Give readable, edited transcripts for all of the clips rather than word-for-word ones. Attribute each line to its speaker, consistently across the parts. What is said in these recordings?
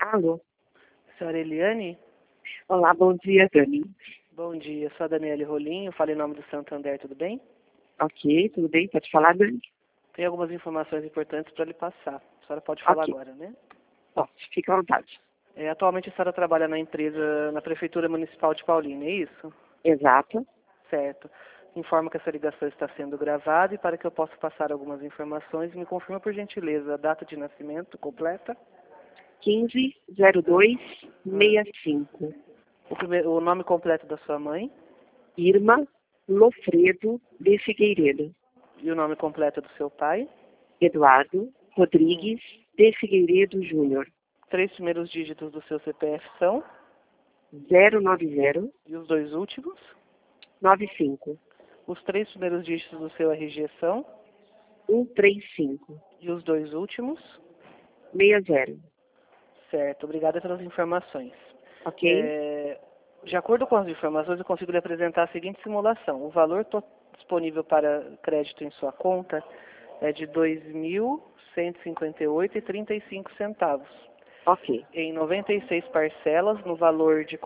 Speaker 1: Alô?
Speaker 2: Senhora Eliane?
Speaker 1: Olá, bom dia, Dani.
Speaker 2: Bom dia, sou a Daniele Rolim, eu falo em nome do Santander, tudo bem?
Speaker 1: Ok, tudo bem? Pode falar, Dani?
Speaker 2: Tem algumas informações importantes para lhe passar. A senhora pode falar
Speaker 1: Ok,
Speaker 2: agora, né?
Speaker 1: posso, fica à vontade.
Speaker 2: Atualmente a senhora trabalha na empresa, na Prefeitura Municipal de Paulínia, é isso?
Speaker 1: Exato.
Speaker 2: Certo. Informo que essa ligação está sendo gravada e para que eu possa passar algumas informações, me confirma por gentileza a data de nascimento completa,
Speaker 1: 150265.
Speaker 2: o nome completo da sua mãe
Speaker 1: Irma Lofredo de Figueiredo.
Speaker 2: e o nome completo do seu pai,
Speaker 1: Eduardo Rodrigues de Figueiredo Júnior.
Speaker 2: 3 primeiros dígitos do seu CPF são
Speaker 1: 09095.
Speaker 2: e os 2 últimos. Os 3 primeiros dígitos do seu RG são
Speaker 1: 135.
Speaker 2: e os 2 últimos.
Speaker 1: 60.
Speaker 2: Certo, obrigada pelas informações.
Speaker 1: Ok?
Speaker 2: De acordo com as informações, eu consigo lhe apresentar a seguinte simulação. O valor disponível para crédito em sua conta é de R$ 2.158,35.
Speaker 1: Ok.
Speaker 2: Em 96 parcelas, no valor de R$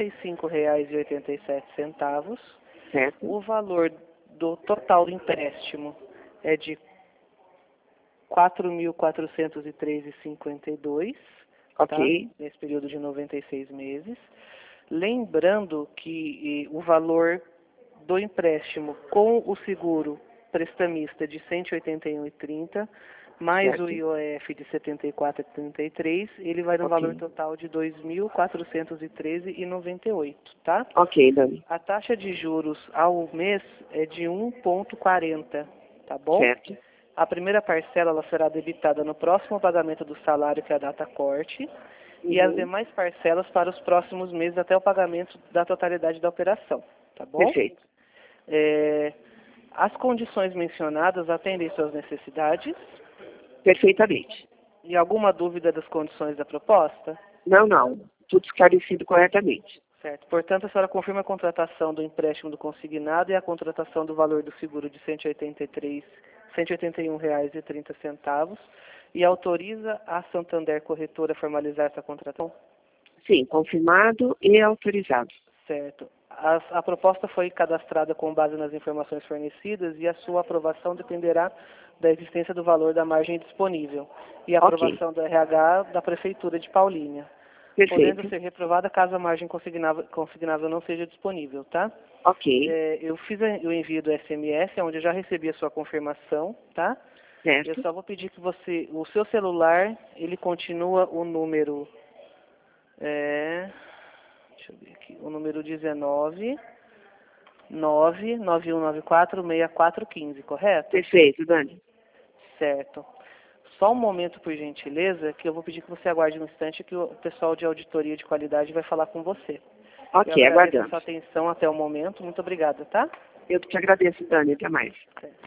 Speaker 2: 45,87.
Speaker 1: Certo?
Speaker 2: O valor do total do empréstimo é de R$ 4.413,52, tá?
Speaker 1: Ok.
Speaker 2: Nesse período de 96 meses. Lembrando que o valor do empréstimo com o seguro prestamista de R$ 181,30, mais
Speaker 1: Certo?
Speaker 2: o IOF de R$ 74,33, ele vai no valor
Speaker 1: Ok.
Speaker 2: total de R$ 2.413,98, tá?
Speaker 1: Ok, Dani.
Speaker 2: A taxa de juros ao mês é de 1,40, tá bom?
Speaker 1: Certo?
Speaker 2: A primeira parcela ela será debitada no próximo pagamento do salário, que é a data corte, e as
Speaker 1: Uhum.
Speaker 2: demais parcelas para os próximos meses até o pagamento da totalidade da operação, tá bom?
Speaker 1: Perfeito.
Speaker 2: As condições mencionadas atendem suas necessidades
Speaker 1: Perfeitamente.
Speaker 2: e alguma dúvida das condições da proposta?
Speaker 1: Não. Tudo esclarecido corretamente.
Speaker 2: Certo. Portanto, a senhora confirma a contratação do empréstimo do consignado e a contratação do valor do seguro de R$ 181,30 e autoriza a Santander Corretora a formalizar essa contratação?
Speaker 1: Sim, confirmado e autorizado.
Speaker 2: Certo. A proposta foi cadastrada com base nas informações fornecidas e a sua aprovação dependerá da existência do valor da margem disponível e a
Speaker 1: Ok.
Speaker 2: aprovação do RH da Prefeitura de Paulínia, podendo
Speaker 1: Perfeito.
Speaker 2: ser reprovada caso a margem consignável não seja disponível, tá?
Speaker 1: Ok.
Speaker 2: Eu fiz o envio do SMS, onde eu já recebi a sua confirmação, tá? Eu
Speaker 1: Certo.
Speaker 2: só vou pedir que o seu celular, ele continua o número, deixa eu ver aqui, o número 19 991946415, correto?
Speaker 1: Perfeito, Dani.
Speaker 2: Certo. Só um momento, por gentileza, que eu vou pedir que você aguarde um instante que o pessoal de auditoria de qualidade vai falar com você. Eu
Speaker 1: Ok,
Speaker 2: agradeço a sua
Speaker 1: aguardamos.
Speaker 2: atenção até o momento. Muito obrigada, tá?
Speaker 1: Eu que te agradeço, Dani. Até mais.
Speaker 2: Certo.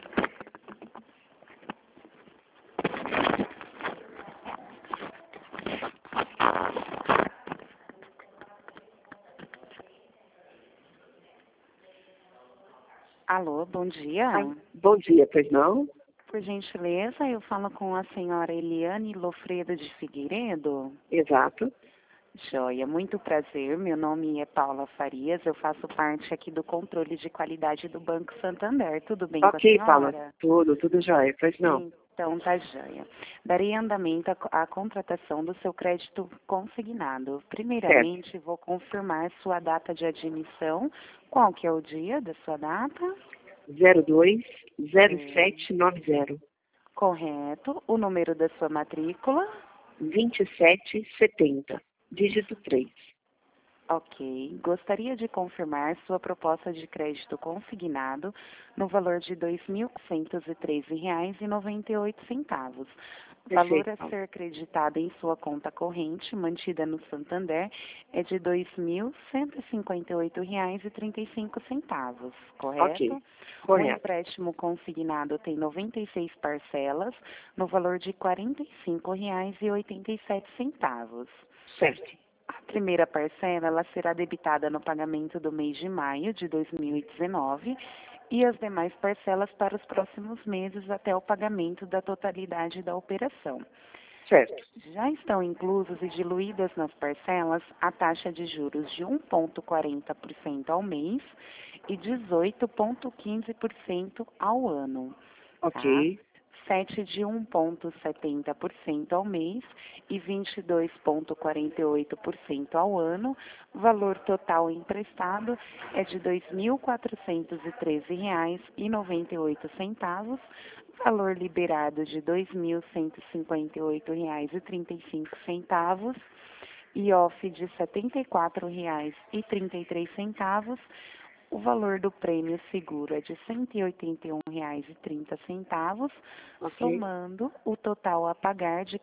Speaker 3: Alô, bom dia.
Speaker 1: Bom dia, pois não?
Speaker 3: Por gentileza, eu falo com a senhora Eliane Lofredo de Figueiredo.
Speaker 1: Exato.
Speaker 3: Joia, muito prazer. Meu nome é Paula Farias. Eu faço parte aqui do controle de qualidade do Banco Santander. Tudo bem com a
Speaker 1: Ok, Paula.
Speaker 3: senhora?
Speaker 1: Tudo jóia, pois não?
Speaker 3: Então, tá joia. Darei andamento à contratação do seu crédito consignado. Primeiramente, vou confirmar sua data de admissão. Qual que é o dia da sua data?
Speaker 1: 020790.
Speaker 3: Correto. O número da sua matrícula?
Speaker 1: 2770. Dígito 3.
Speaker 3: Ok. Gostaria de confirmar sua proposta de crédito consignado no valor de R$ 2.113,98. O valor a ser acreditado em sua conta corrente, mantida no Santander, é de R$ 2.158,35, correto?
Speaker 1: Ok,
Speaker 3: O
Speaker 1: correto.
Speaker 3: empréstimo consignado tem 96 parcelas, no valor de R$ 45,87.
Speaker 1: Certo.
Speaker 3: A primeira parcela ela será debitada no pagamento do mês de maio de 2019 e as demais parcelas para os próximos meses até o pagamento da totalidade da operação.
Speaker 1: Certo.
Speaker 3: Já estão inclusos e diluídas nas parcelas a taxa de juros de 1,40% ao mês e 18,15% ao ano. Tá?
Speaker 1: Ok.
Speaker 3: 7 de 1,70% ao mês e 22,48% ao ano. Valor total emprestado é de R$ 2.413,98. Valor liberado de R$ 2.158,35. IOF de R$ 74,33. O valor do prêmio seguro é de R$ 181,30,
Speaker 1: Ok.
Speaker 3: somando o total a pagar de R$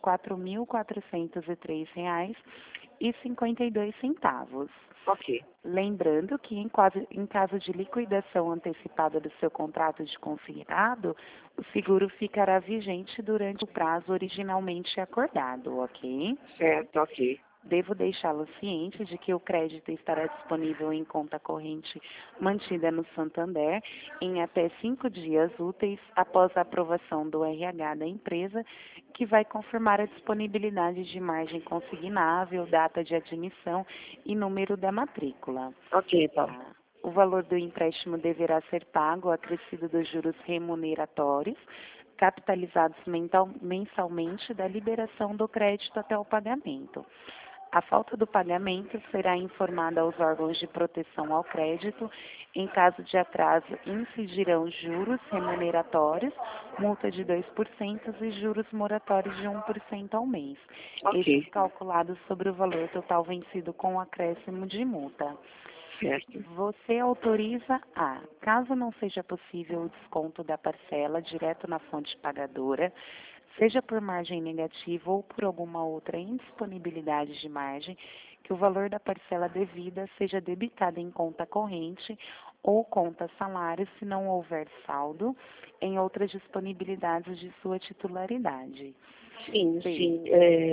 Speaker 3: 4.403,52.
Speaker 1: Ok.
Speaker 3: Lembrando que, em caso de liquidação antecipada do seu contrato de consignado, o seguro ficará vigente durante o prazo originalmente acordado, ok?
Speaker 1: Certo, ok.
Speaker 3: Devo deixá-lo ciente de que o crédito estará disponível em conta corrente mantida no Santander em até 5 dias úteis após a aprovação do RH da empresa, que vai confirmar a disponibilidade de margem consignável, data de admissão e número da matrícula.
Speaker 1: Ok, Paulo.
Speaker 3: O valor do empréstimo deverá ser pago acrescido dos juros remuneratórios, capitalizados mensalmente da liberação do crédito até o pagamento. A falta do pagamento será informada aos órgãos de proteção ao crédito. Em caso de atraso, incidirão juros remuneratórios, multa de 2% e juros moratórios de 1% ao mês.
Speaker 1: Ok.
Speaker 3: Estes calculados sobre o valor total vencido com acréscimo de multa.
Speaker 1: Certo.
Speaker 3: Você autoriza a, caso não seja possível o desconto da parcela direto na fonte pagadora, seja por margem negativa ou por alguma outra indisponibilidade de margem, que o valor da parcela devida seja debitado em conta corrente ou conta salário se não houver saldo em outras disponibilidades de sua titularidade.
Speaker 1: Sim,
Speaker 3: B.
Speaker 1: sim.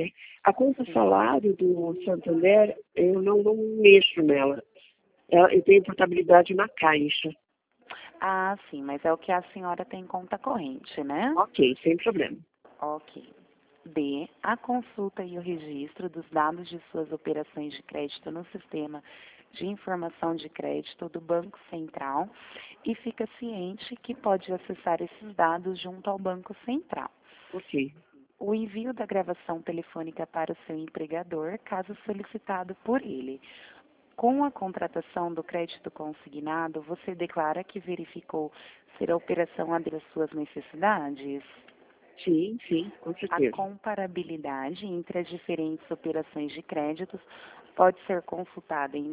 Speaker 1: A conta salário do Santander, eu não mexo nela. Eu tenho portabilidade na Caixa.
Speaker 3: Ah, sim, mas é o que a senhora tem em conta corrente, né?
Speaker 1: Ok, sem problema.
Speaker 3: Ok. D. A consulta e o registro dos dados de suas operações de crédito no sistema de informação de crédito do Banco Central e fica ciente que pode acessar esses dados junto ao Banco Central.
Speaker 1: Ok.
Speaker 3: O envio da gravação telefônica para o seu empregador, caso solicitado por ele. Com a contratação do crédito consignado, você declara que verificou ser a operação adequa às suas necessidades?
Speaker 1: Sim, sim, com
Speaker 3: A
Speaker 1: certeza.
Speaker 3: comparabilidade entre as diferentes operações de créditos pode ser consultada em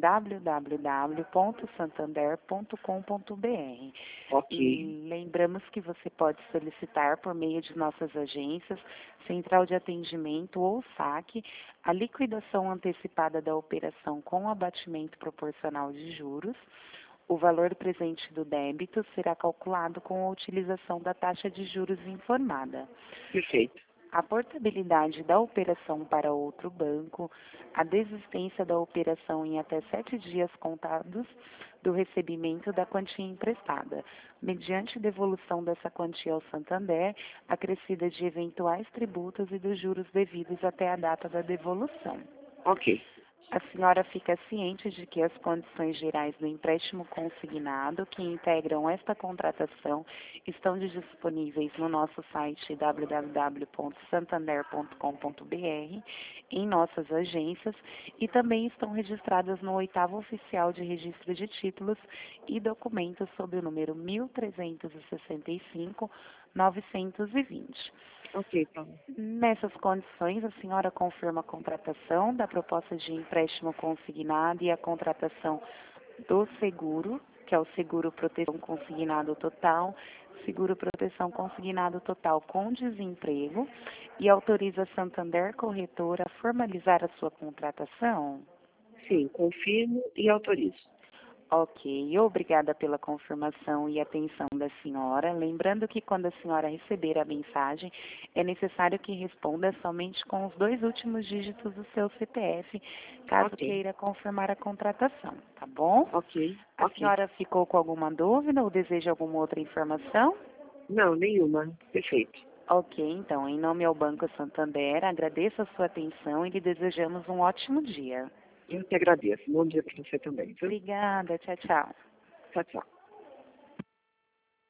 Speaker 3: www.santander.com.br.
Speaker 1: Ok.
Speaker 3: Lembramos que você pode solicitar por meio de nossas agências, central de atendimento ou saque, a liquidação antecipada da operação com abatimento proporcional de juros. O valor presente do débito será calculado com a utilização da taxa de juros informada.
Speaker 1: Perfeito.
Speaker 3: A portabilidade da operação para outro banco, a desistência da operação em até 7 dias contados do recebimento da quantia emprestada, mediante devolução dessa quantia ao Santander, acrescida de eventuais tributos e dos juros devidos até a data da devolução.
Speaker 1: Ok.
Speaker 3: A senhora fica ciente de que as condições gerais do empréstimo consignado que integram esta contratação estão disponíveis no nosso site www.santander.com.br, em nossas agências e também estão registradas no 8º Oficial de Registro de Títulos e Documentos sob o número 1365-920.
Speaker 1: Ok, Paulo.
Speaker 3: Nessas condições, a senhora confirma a contratação da proposta de empréstimo consignado e a contratação do seguro, que é o seguro proteção consignado total, seguro proteção consignado total com desemprego, e autoriza a Santander Corretora a formalizar a sua contratação?
Speaker 1: Sim, confirmo e autorizo.
Speaker 3: Ok, obrigada pela confirmação e atenção da senhora. Lembrando que quando a senhora receber a mensagem, é necessário que responda somente com os 2 últimos dígitos do seu CPF, caso
Speaker 1: Ok.
Speaker 3: queira confirmar a contratação, tá bom?
Speaker 1: Ok.
Speaker 3: A
Speaker 1: Ok.
Speaker 3: senhora ficou com alguma dúvida ou deseja alguma outra informação?
Speaker 1: Não, nenhuma. Perfeito.
Speaker 3: Ok, então, em nome ao Banco Santander, agradeço a sua atenção e lhe desejamos um ótimo dia.
Speaker 1: Eu que agradeço. Bom dia para você também, viu?
Speaker 3: Obrigada, tchau, tchau.
Speaker 1: Tchau, tchau.